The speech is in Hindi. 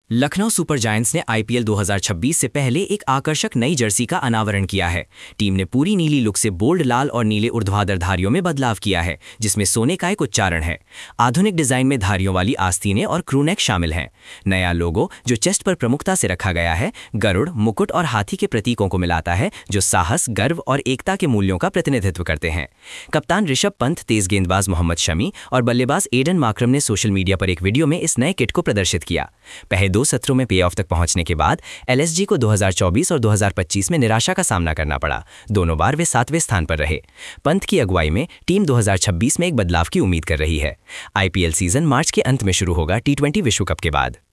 लखनऊ सुपर जायंट्स ने आईपीएल 2026 से पहले एक आकर्षक नई जर्सी का अनावरण किया है। टीम ने पूरी नीली लुक से बोल्ड लाल और नीले ऊर्ध्वाधर धारियों में बदलाव किया है, जिसमें सोने का एक उच्चारण है। आधुनिक डिजाइन में धारियों वाली आस्तीनें और क्रूनेक शामिल हैं। नया लोगो जो चेस्ट पर प्रमुखता से रखा गया है, गरुड़, मुकुट और हाथी के प्रतीकों को मिलाता है, जो साहस, गर्व और एकता के मूल्यों का प्रतिनिधित्व करते हैं। कप्तान ऋषभ पंत, तेज गेंदबाज मोहम्मद शमी और बल्लेबाज एडन मार्करम ने सोशल मीडिया पर एक वीडियो में इस नए किट को प्रदर्शित किया। पहले 2 सत्रों में प्लेऑफ तक पहुंचने के बाद एलएसजी को 2024 और 2025 में निराशा का सामना करना पड़ा। दोनों बार वे 7वें स्थान पर रहे। पंत की अगुवाई में टीम 2026 में एक बदलाव की उम्मीद कर रही है। आईपीएल सीजन मार्च के अंत में शुरू होगा, टी20 विश्व कप के बाद।